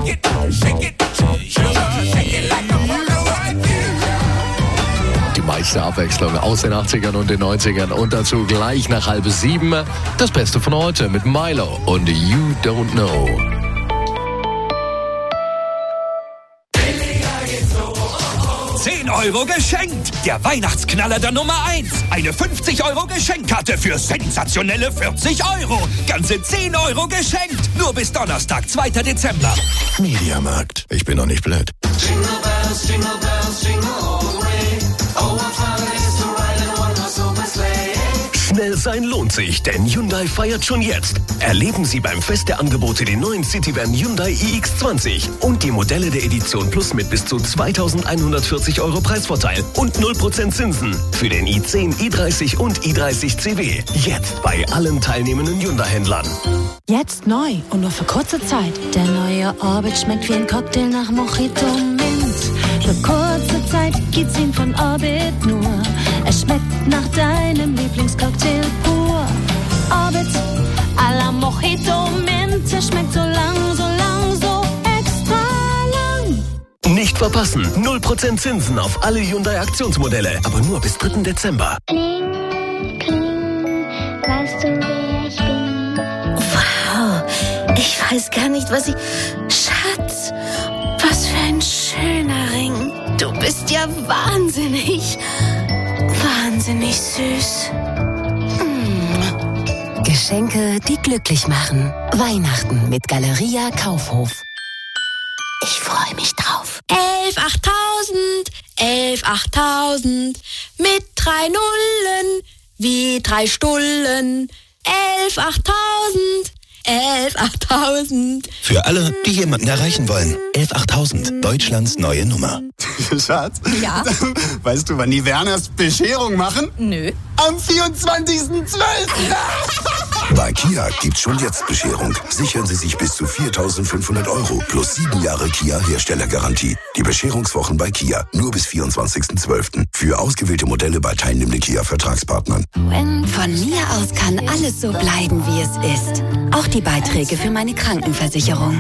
Die meiste Abwechslung aus den 80ern und den 90ern und dazu gleich nach 6:30 das Beste von heute mit Milo und You Don't Know. €10 geschenkt! Der Weihnachtsknaller der Nummer 1. Eine 50€ Geschenkkarte für sensationelle 40€. Ganze 10€ geschenkt. Nur bis Donnerstag, 2. Dezember. Mediamarkt. Ich bin doch nicht blöd. Jingle bells, jingle bells, jingle all the way. Oh, what fun it is to ride in one horse open sleigh. Schnell sein lohnt sich, denn Hyundai feiert schon jetzt. Erleben Sie beim Fest der Angebote den neuen Cityvan Hyundai iX20 und die Modelle der Edition Plus mit bis zu 2.140€ Preisvorteil und 0% Zinsen für den i10, i30 und i30 CW. Jetzt bei allen teilnehmenden Hyundai-Händlern. Jetzt neu und nur für kurze Zeit. Der neue Orbit schmeckt wie ein Cocktail nach Mojito Mint. Für kurze Zeit gibt's ihn von Orbit nur. Es schmeckt nach deinem Lieblingscocktail pur. Orbit à la Mojito Mint. Es schmeckt so lang, so extra lang. Nicht verpassen, 0% Zinsen auf alle Hyundai-Aktionsmodelle, aber nur bis 3. Dezember. Kling, kling, weißt du, wer ich bin? Wow, ich weiß gar nicht, was ich... Schatz, was für ein schöner Ring. Du bist ja wahnsinnig süß. Geschenke, die glücklich machen. Weihnachten mit Galeria Kaufhof. Ich freue mich drauf. 11.8000 mit 3 Nullen wie 3 Stullen. 11.8000. Für alle, die jemanden erreichen wollen. 11.8000, Deutschlands neue Nummer. Schatz? Ja? Weißt du, wann die Werners Bescherung machen? Nö. Am 24.12. Bei Kia gibt's schon jetzt Bescherung. Sichern Sie sich bis zu 4.500€ plus 7 Jahre Kia-Herstellergarantie. Die Bescherungswochen bei Kia nur bis 24.12. Für ausgewählte Modelle bei teilnehmenden Kia-Vertragspartnern. Von mir aus kann alles so bleiben, wie es ist. Auch die Beiträge für meine Krankenversicherung.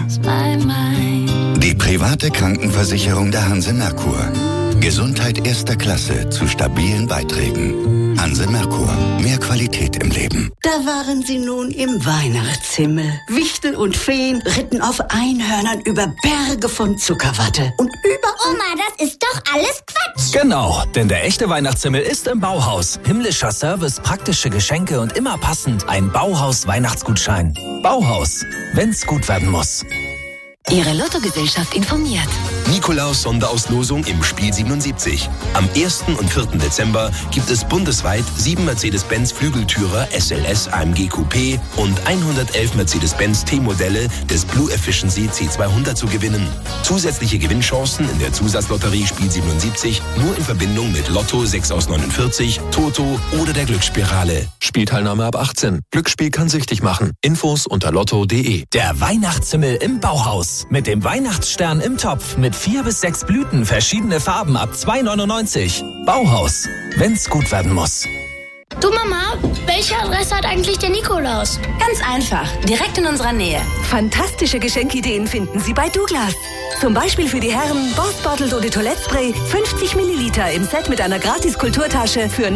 Die private Krankenversicherung der Hanse Merkur. Gesundheit erster Klasse zu stabilen Beiträgen. Hanse Merkur. Mehr Qualität im Leben. Da waren sie nun im Weihnachtshimmel. Wichtel und Feen ritten auf Einhörnern über Berge von Zuckerwatte. Und überall... Oma, das ist doch alles Quatsch. Genau, denn der echte Weihnachtshimmel ist im Bauhaus. Himmlischer Service, praktische Geschenke und immer passend ein Bauhaus-Weihnachtsgutschein. Bauhaus, wenn's gut werden muss. Ihre Lottogesellschaft informiert. Nikolaus-Sonderauslosung im Spiel 77. Am 1. und 4. Dezember gibt es bundesweit 7 Mercedes-Benz Flügeltürer SLS AMG Coupé und 111 Mercedes-Benz T-Modelle des Blue Efficiency C200 zu gewinnen. Zusätzliche Gewinnchancen in der Zusatzlotterie Spiel 77 nur in Verbindung mit Lotto 6 aus 49, Toto oder der Glücksspirale. Spielteilnahme ab 18. Glücksspiel kann süchtig machen. Infos unter lotto.de. Der Weihnachtshimmel im Bauhaus. Mit dem Weihnachtsstern im Topf mit 4 bis 6 Blüten, verschiedene Farben ab 2,99. Bauhaus, wenn's gut werden muss. Du Mama, welche Adresse hat eigentlich der Nikolaus? Ganz einfach, direkt in unserer Nähe. Fantastische Geschenkideen finden Sie bei Douglas. Zum Beispiel für die Herren Boss Bottled Eau de Toilette Spray 50 Milliliter im Set mit einer Gratis-Kulturtasche für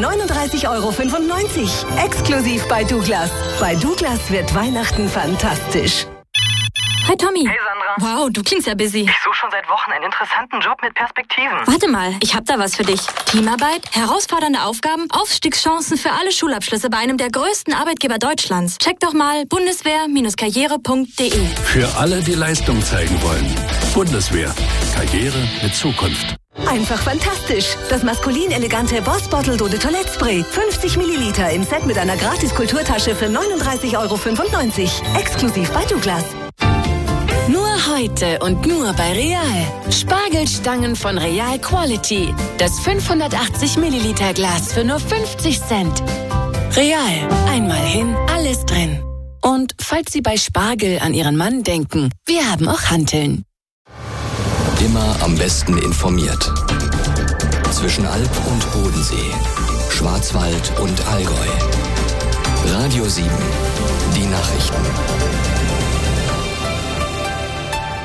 39,95 €. Exklusiv bei Douglas. Bei Douglas wird Weihnachten fantastisch. Hi Tommy. Hey Sandra. Wow, du klingst ja busy. Ich suche schon seit Wochen einen interessanten Job mit Perspektiven. Warte mal, ich hab da was für dich. Teamarbeit, herausfordernde Aufgaben, Aufstiegschancen für alle Schulabschlüsse bei einem der größten Arbeitgeber Deutschlands. Check doch mal bundeswehr-karriere.de. Für alle, die Leistung zeigen wollen. Bundeswehr. Karriere mit Zukunft. Einfach fantastisch. Das maskulin elegante Boss Bottled Eau de Toilette Spray. 50 Milliliter im Set mit einer Gratis-Kulturtasche für 39,95 €. Exklusiv bei Douglas. Nur heute und nur bei Real. Spargelstangen von Real Quality. Das 580 Milliliter Glas für nur 50 Cent. Real. Einmal hin, alles drin. Und falls Sie bei Spargel an Ihren Mann denken, wir haben auch Hanteln. Immer am besten informiert. Zwischen Alp und Bodensee. Schwarzwald und Allgäu. Radio 7. Die Nachrichten.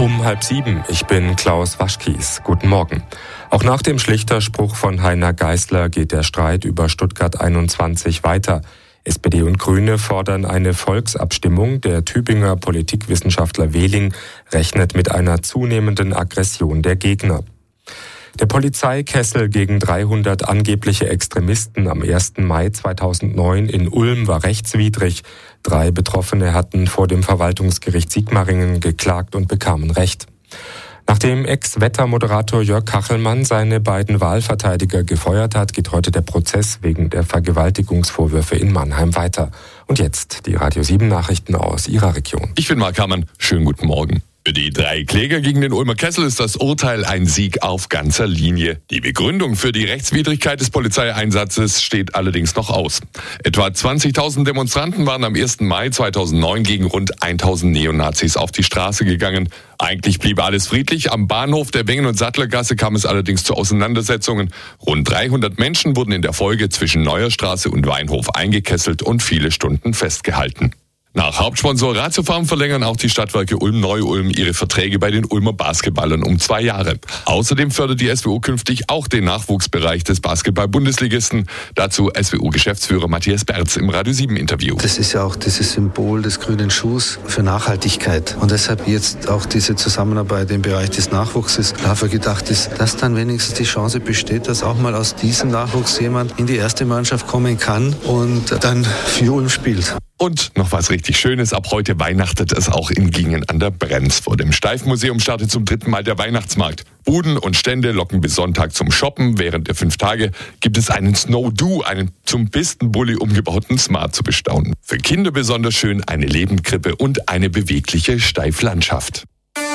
Um 6:30. Ich bin Klaus Waschkies. Guten Morgen. Auch nach dem Schlichterspruch von Heiner Geißler geht der Streit über Stuttgart 21 weiter. SPD und Grüne fordern eine Volksabstimmung. Der Tübinger Politikwissenschaftler Wehling rechnet mit einer zunehmenden Aggression der Gegner. Der Polizeikessel gegen 300 angebliche Extremisten am 1. Mai 2009 in Ulm war rechtswidrig. 3 Betroffene hatten vor dem Verwaltungsgericht Sigmaringen geklagt und bekamen Recht. Nachdem Ex-Wettermoderator Jörg Kachelmann seine beiden Wahlverteidiger gefeuert hat, geht heute der Prozess wegen der Vergewaltigungsvorwürfe in Mannheim weiter. Und jetzt die Radio 7 Nachrichten aus Ihrer Region. Ich bin Mark Hammann. Schönen guten Morgen. Für die 3 Kläger gegen den Ulmer Kessel ist das Urteil ein Sieg auf ganzer Linie. Die Begründung für die Rechtswidrigkeit des Polizeieinsatzes steht allerdings noch aus. Etwa 20.000 Demonstranten waren am 1. Mai 2009 gegen rund 1.000 Neonazis auf die Straße gegangen. Eigentlich blieb alles friedlich. Am Bahnhof der Wengen- und Sattlergasse kam es allerdings zu Auseinandersetzungen. Rund 300 Menschen wurden in der Folge zwischen Neuer Straße und Weinhof eingekesselt und viele Stunden festgehalten. Nach Hauptsponsor Ratiofarm verlängern auch die Stadtwerke Ulm-Neu-Ulm ihre Verträge bei den Ulmer Basketballern um 2 Jahre. Außerdem fördert die SWO künftig auch den Nachwuchsbereich des Basketball-Bundesligisten. Dazu SWO-Geschäftsführer Matthias Berz im Radio 7-Interview. Das ist ja auch dieses Symbol des grünen Schuhs für Nachhaltigkeit. Und deshalb jetzt auch diese Zusammenarbeit im Bereich des Nachwuchses. Dafür gedacht ist, dass dann wenigstens die Chance besteht, dass auch mal aus diesem Nachwuchs jemand in die erste Mannschaft kommen kann und dann für Ulm spielt. Und noch was richtig Schönes, ab heute weihnachtet es auch in Gingen an der Brenz. Vor dem Steif-Museum startet zum 3. Mal der Weihnachtsmarkt. Buden und Stände locken bis Sonntag zum Shoppen. Während der 5 Tage gibt es einen Snow-Do, einen zum Pistenbully umgebauten Smart zu bestaunen. Für Kinder besonders schön eine Lebendkrippe und eine bewegliche Steiflandschaft.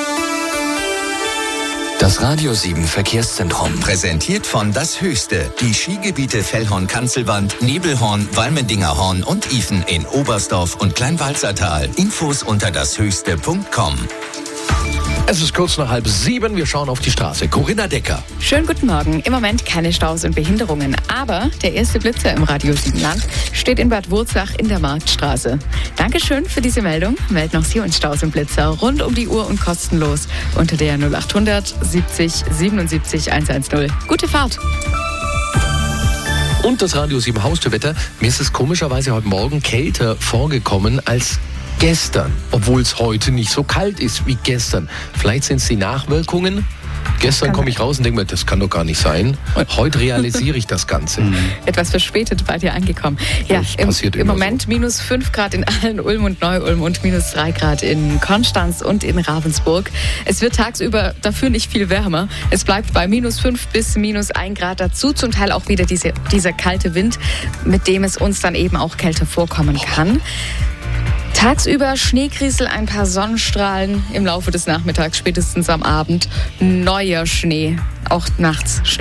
Das Radio 7 Verkehrszentrum. Präsentiert von Das Höchste. Die Skigebiete Fellhorn-Kanzelwand, Nebelhorn, Walmendingerhorn und Ifen in Oberstdorf und Kleinwalsertal. Infos unter dashöchste.com. Es ist kurz nach 6:30. Wir schauen auf die Straße. Corinna Decker. Schönen guten Morgen. Im Moment keine Staus und Behinderungen. Aber der erste Blitzer im Radio 7 Land steht in Bad Wurzach in der Marktstraße. Dankeschön für diese Meldung. Melden auch Sie uns Staus und Blitzer rund um die Uhr und kostenlos unter der 0800 70 77 110. Gute Fahrt. Und das Radio 7 Haustürwetter. Mir ist es komischerweise heute Morgen kälter vorgekommen als gestern, obwohl es heute nicht so kalt ist wie gestern. Vielleicht sind es die Nachwirkungen. Gestern komme ich raus und denke mir, das kann doch gar nicht sein. Heute realisiere ich das Ganze. Etwas verspätet bei dir angekommen. Ja, im Moment so. Minus 5 Grad in Aalen, Ulm und Neu-Ulm und minus 3 Grad in Konstanz und in Ravensburg. Es wird tagsüber dafür nicht viel wärmer. Es bleibt bei minus 5 bis minus 1 Grad. Dazu zum Teil auch wieder dieser kalte Wind, mit dem es uns dann eben auch kälter vorkommen kann. Tagsüber Schneekriesel, ein paar Sonnenstrahlen, im Laufe des Nachmittags, spätestens am Abend neuer Schnee, auch nachts.